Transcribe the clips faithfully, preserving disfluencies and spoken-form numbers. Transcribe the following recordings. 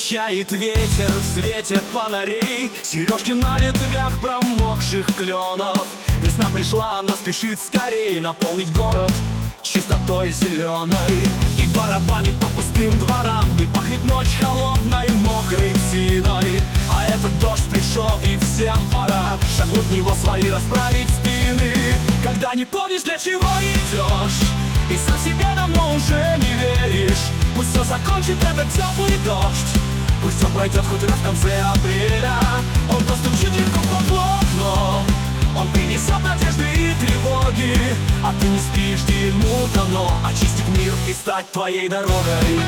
Встречает ветер в свете фонарей, сережки на ветвях промокших кленов. Весна пришла, она спешит скорей наполнить город чистотой зеленой. И барабанит по пустым дворам, и пахнет ночь холодной, мокрой псиной. А этот дождь пришел, и всем пора шагнуть в него свои, расправить спины. Когда не помнишь, для чего идешь, и сам себе давно уже не веришь, пусть все закончит этот теплый дождь, пусть он пройдет хоть раз в конце апреля. Он постучит легко в окно, он принесет надежды и тревоги, а ты не спишь, ему дано очистить мир и стать твоей дорогой.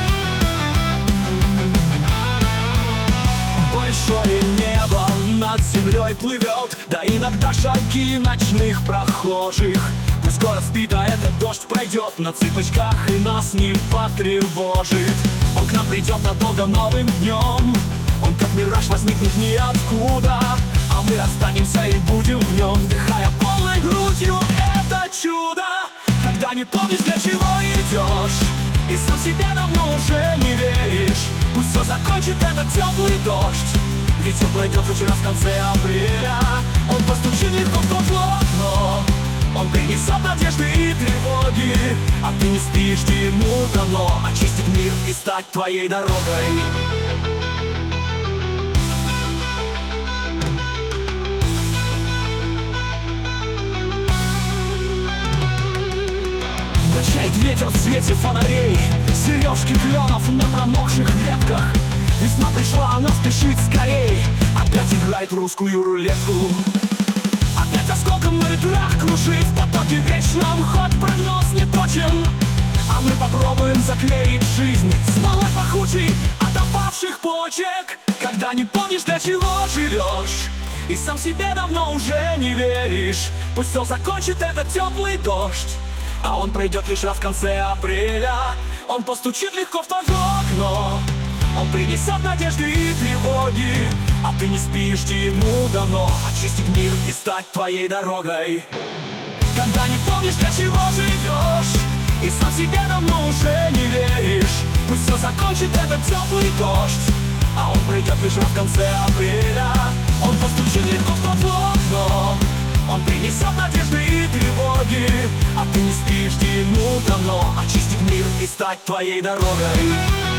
Большое небо над землей плывет, да иногда шаги ночных прохожих. Пусть скоро спит, а этот дождь пройдет на цыпочках и нас не потревожит. Он к нам придет надолго новым днем, он как мираж возникнет ниоткуда, а мы останемся и будем в нем, вдыхая полной грудью это чудо. Когда не помнишь, для чего идешь, и сам себе давно уже не веришь, пусть все закончит этот теплый дождь, ведь он пройдет хоть раз в конце апреля. Он постучит легко в тот окно, он принесет надежды и тревоги, а ты не спишь, ему дано очистить мир и стать твоей дорогой. Качает ветер в свете фонарей, сережки кленов на промокших ветках. Весна пришла, она спешит скорей, опять играет русскую рулетку. Опять осколком на ветрах кружит в потоке вечном, хоть прогноз не точен, а мы попробуем заклеить жизнь смолой пахучей от опавших почек. Когда не помнишь, для чего живешь, и сам себе давно уже не веришь, пусть все закончит этот теплый дождь, а он пройдет лишь раз в конце апреля. Он постучит легко в твое окно, он принесет надежды и тревоги, а ты не спишь, ему дано очистить мир и стать твоей дорогой. Когда не помнишь, для чего живешь, и сам себе давно уже не веришь, пусть все закончит этот теплый дождь, а он придет лишь в конце апреля. Он постучит легко в тот окно, он принесет надежды и тревоги, а ты не спишь, ему дано очистить мир и стать твоей дорогой.